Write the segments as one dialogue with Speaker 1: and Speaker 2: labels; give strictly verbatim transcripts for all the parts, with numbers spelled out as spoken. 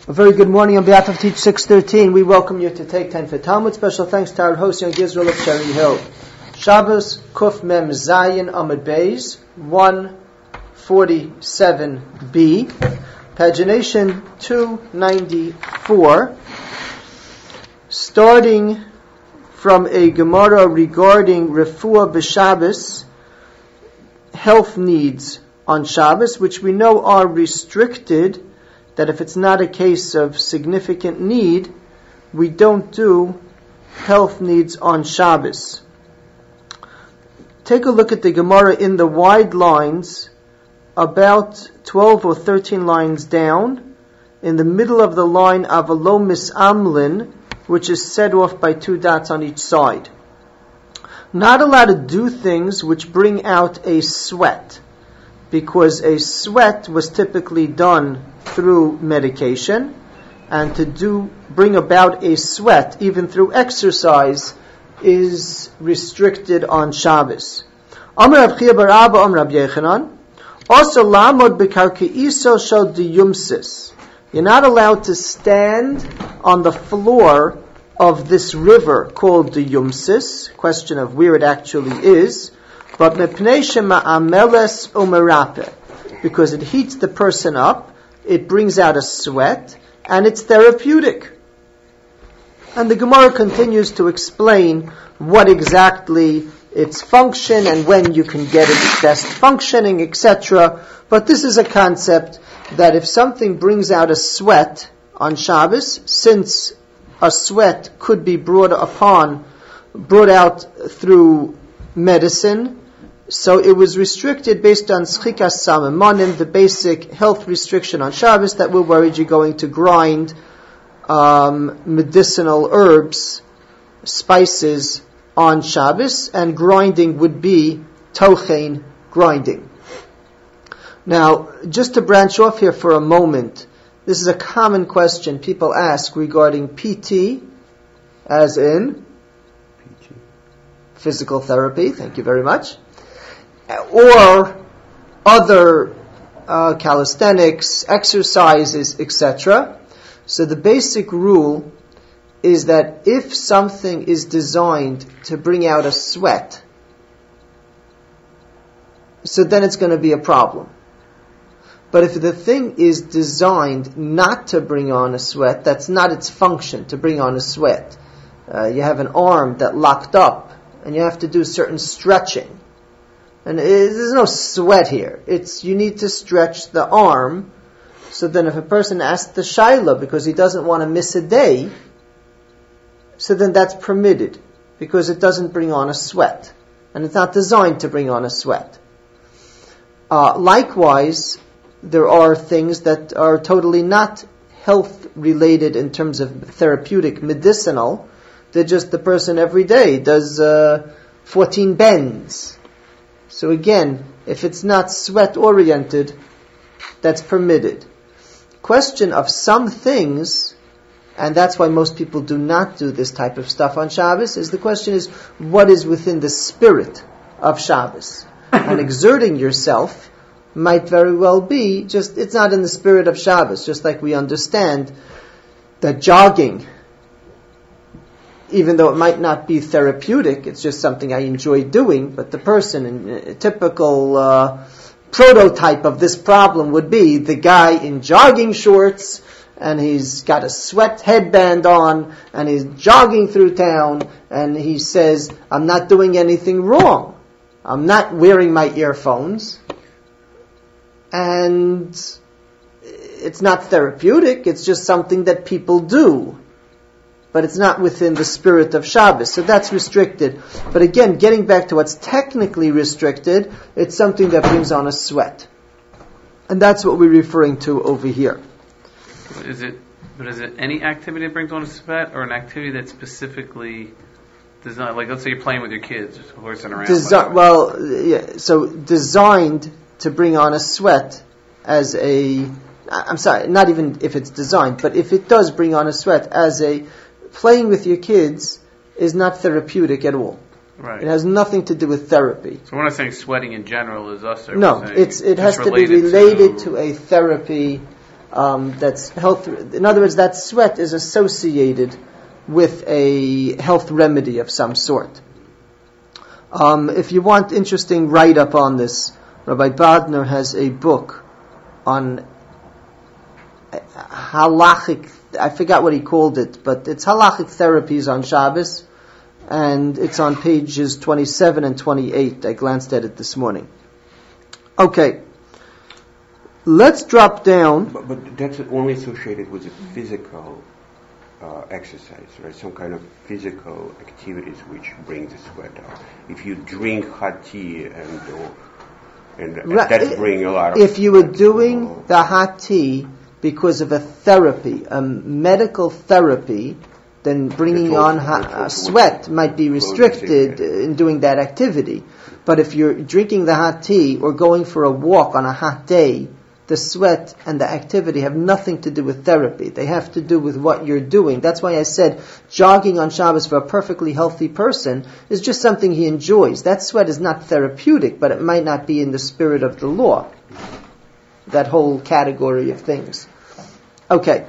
Speaker 1: A very good morning on behalf of Teach six thirteen. We welcome you to take time for Talmud. Special thanks to our host, Young Israel of Cherry Hill. Shabbos Kuf Mem Zayin Amud Beis one forty-seven b, pagination two ninety-four, starting from a Gemara regarding Refuah b'Shabbos, health needs on Shabbos, which we know are restricted, that if it's not a case of significant need, we don't do health needs on Shabbos. Take a look at the Gemara in the wide lines, about twelve or thirteen lines down, in the middle of the line, Avalo Misamlin, which is set off by two dots on each side. Not allowed to do things which bring out a sweat, because a sweat was typically done through medication, and to do bring about a sweat even through exercise is restricted on Shabbos. Amar Rav Chia bar Abba Amar Rav Yechanan, also lamod bekarkeiso shel diyumsis. You're not allowed to stand on the floor of this river called the Yumsis. Question of where it actually is, but mepnei shema'ameles umerape, because it heats the person up, it brings out a sweat, and it's therapeutic. And the Gemara continues to explain what exactly its function and when you can get it best functioning, et cetera. But this is a concept that if something brings out a sweat on Shabbos, since a sweat could be brought upon, brought out through medicine, so it was restricted based on Schikas Samamonim, the basic health restriction on Shabbos, that we're worried you're going to grind um, medicinal herbs, spices on Shabbos, and grinding would be tochein grinding. Now, just to branch off here for a moment, this is a common question people ask regarding P T, as in P T. Physical therapy, thank you very much, or other uh, calisthenics, exercises, et cetera. So the basic rule is that if something is designed to bring out a sweat, so then it's going to be a problem. But if the thing is designed not to bring on a sweat, that's not its function, to bring on a sweat. Uh, you have an arm that locked up, and you have to do certain stretching. And it, there's no sweat here. It's you need to stretch the arm. So then if a person asks the shaila because he doesn't want to miss a day, so then that's permitted, because it doesn't bring on a sweat. And it's not designed to bring on a sweat. Uh, likewise, there are things that are totally not health related in terms of therapeutic, medicinal. They're just the person every day does uh, fourteen bends. So again, if it's not sweat oriented, that's permitted. Question of some things, and that's why most people do not do this type of stuff on Shabbos, is the question is, what is within the spirit of Shabbos? And exerting yourself might very well be just, it's not in the spirit of Shabbos, just like we understand that jogging, even though it might not be therapeutic, it's just something I enjoy doing, but the person, in a typical uh, prototype of this problem would be the guy in jogging shorts, and he's got a sweat headband on, and he's jogging through town, and he says, I'm not doing anything wrong. I'm not wearing my earphones. And it's not therapeutic, it's just something that people do. But it's not within the spirit of Shabbos, so that's restricted. But again, getting back to what's technically restricted, it's something that brings on a sweat. And that's what we're referring to over here.
Speaker 2: Is it, but is it any activity that brings on a sweat, or an activity that's specifically designed, like let's say you're playing with your kids, horsing around? Desi-
Speaker 1: well, yeah, so designed to bring on a sweat as a, I'm sorry, not even if it's designed, but if it does bring on a sweat as a, playing with your kids is not therapeutic at all.
Speaker 2: Right.
Speaker 1: It has nothing to do with therapy.
Speaker 2: So we're not saying sweating in general is us.
Speaker 1: No, it's, it has to be related to, to a therapy um, that's health. In other words, that sweat is associated with a health remedy of some sort. Um, if you want interesting write-up on this, Rabbi Badner has a book on halachic, I forgot what he called it, but it's halachic therapies on Shabbos, and it's on pages twenty-seven and twenty-eight. I glanced at it this morning. Okay, let's drop down.
Speaker 3: But, but that's only associated with the physical uh, exercise, right? Some kind of physical activities which bring the sweat out. If you drink hot tea and or, and
Speaker 1: Right.
Speaker 3: that bring a lot of.
Speaker 1: If you were doing the hot tea because of a therapy, a medical therapy, then bringing
Speaker 3: It's also-
Speaker 1: on hot,
Speaker 3: it's
Speaker 1: uh,
Speaker 3: also
Speaker 1: sweat might be restricted
Speaker 3: Yeah.
Speaker 1: in doing that activity. But if you're drinking the hot tea or going for a walk on a hot day, the sweat and the activity have nothing to do with therapy. They have to do with what you're doing. That's why I said jogging on Shabbos for a perfectly healthy person is just something he enjoys. That sweat is not therapeutic, but it might not be in the spirit of the law. That whole category of things. Okay.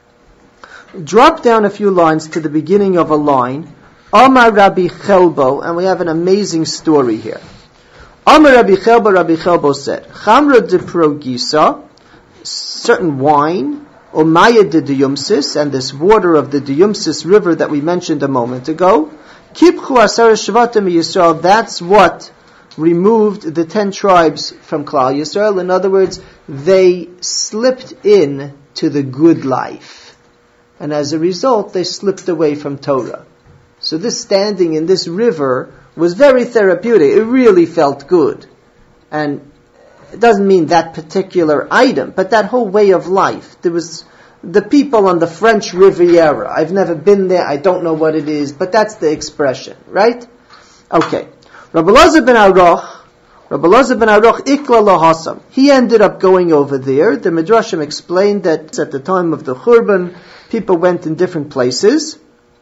Speaker 1: Drop down a few lines to the beginning of a line. Amar Rabbi Chelbo, and we have an amazing story here. Amar Rabbi Chelbo, Rabbi Chelbo said, Chamra de progisa, certain wine, Omaya de Diyumsis, and this water of the Diyumsis river that we mentioned a moment ago, Kipchu Asar Shvatim Yisrael, that's what removed the ten tribes from Klal Yisrael. In other words, they slipped in to the good life. And as a result, they slipped away from Torah. So this standing in this river was very therapeutic. It really felt good. And it doesn't mean that particular item, but that whole way of life. There was the people on the French Riviera. I've never been there. I don't know what it is, but that's the expression, right? Okay. Rabbi Elazar ben Aruch, Rabbi Elazar ben Aruch, Ikla Lohasam. He ended up going over there. The Midrashim explained that at the time of the Churban, people went in different places.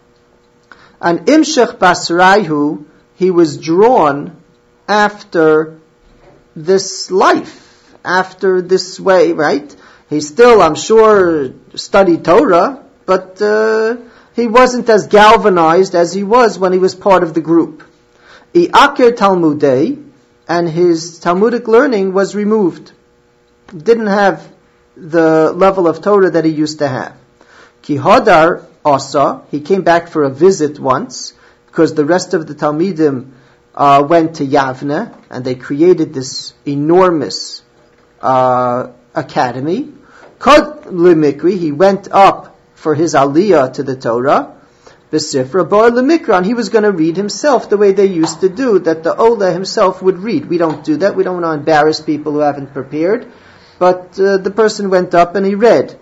Speaker 1: And Imshech Basraihu, he was drawn after this life, after this way, right? He still, I'm sure, studied Torah, but uh, he wasn't as galvanized as he was when he was part of the group. I'akir Talmudei, and his Talmudic learning was removed. Didn't have the level of Torah that he used to have. Ki Hadar Asa, he came back for a visit once, because the rest of the Talmidim uh, went to Yavne, and they created this enormous uh, academy. Kod Limikri, he went up for his aliyah to the Torah. V'sifra Bar Limikran, he was going to read himself the way they used to do, that the Ola himself would read. We don't do that. We don't want to embarrass people who haven't prepared. But uh, the person went up and he read.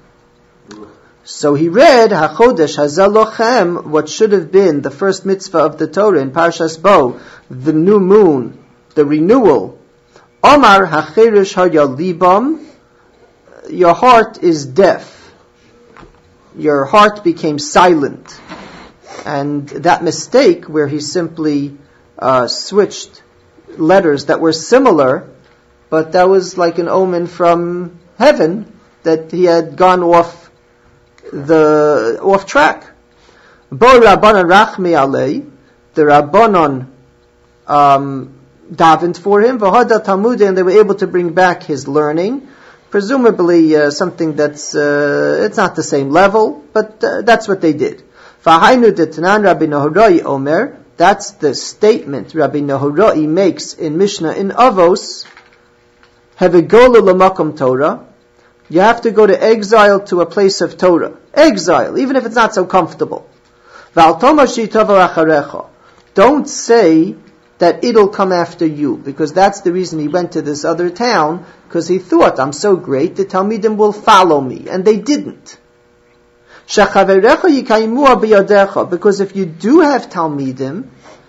Speaker 1: So he read HaChodesh Hazalochem, what should have been the first mitzvah of the Torah in Parshas Bo, the new moon, the renewal. Omar HaCherish HaYalibam, your heart is deaf. Your heart became silent. And that mistake where he simply uh, switched letters that were similar, but that was like an omen from heaven that he had gone off the off track. Bo Rabbanon Rachmi Alei, the Rabbanon um, davened for him, V'hada Talmud, and they were able to bring back his learning. Presumably uh, something that's uh, it's not the same level, but uh, that's what they did. V'hainu D'Tanan Rabbi Nehorai Omer, that's the statement Rabbi Nehorai makes in Mishnah in Avos. Havigolu l'makom Torah. You have to go to exile to a place of Torah. Exile, even if it's not so comfortable. Don't say that it'll come after you, because that's the reason he went to this other town, because he thought, I'm so great, the Talmidim will follow me. And they didn't. Because if you do have Talmidim,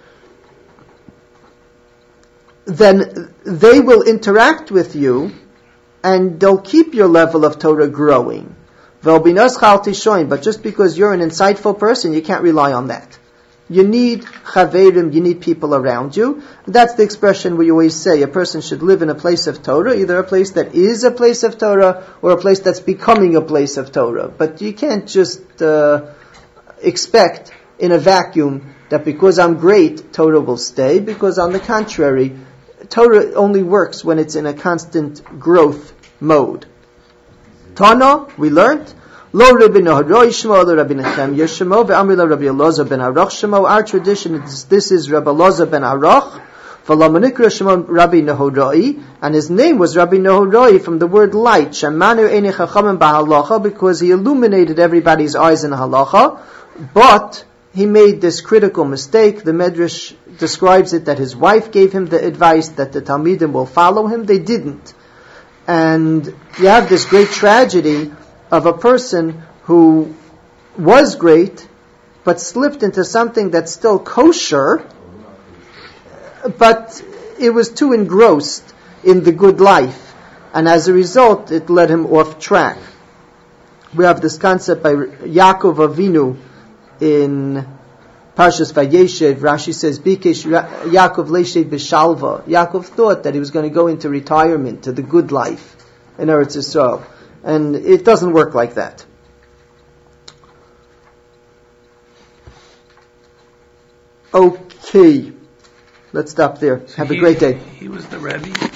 Speaker 1: then they will interact with you, and they'll keep your level of Torah growing. But just because you're an insightful person, you can't rely on that. You need chaverim, you need people around you. That's the expression we always say. A person should live in a place of Torah, either a place that is a place of Torah or a place that's becoming a place of Torah. But you can't just uh, expect in a vacuum that because I'm great, Torah will stay, because on the contrary, Torah only works when it's in a constant growth mode. Tana, we learned, Lo Rabbi Naharoi Shemo, Lo Rabbi Nechemya Shemo, Ve'amri Lo Rabbi Elazar ben Arach Shemo. Our tradition is this is Rabbi Elazar ben Arach, V'lo Manikra Shemo Rabbi Naharoi, and his name was Rabbi Naharoi from the word light, Shemanu Einei Chachamim B'Halacha, because he illuminated everybody's eyes in halacha, but he made this critical mistake. The Medrash describes it that his wife gave him the advice that the Talmidim will follow him. They didn't. And you have this great tragedy of a person who was great, but slipped into something that's still kosher, but it was too engrossed in the good life. And as a result, it led him off track. We have this concept by Yaakov Avinu in Parshas Vayeshev. Rashi says, Bikesh Yaakov Leishev B'Shalva. Yaakov thought that he was going to go into retirement, to the good life in Eretz Yisrael. And it doesn't work like that. Okay. Let's stop there.
Speaker 2: So
Speaker 1: Have
Speaker 2: he,
Speaker 1: a great day.
Speaker 2: He was the Rebbe.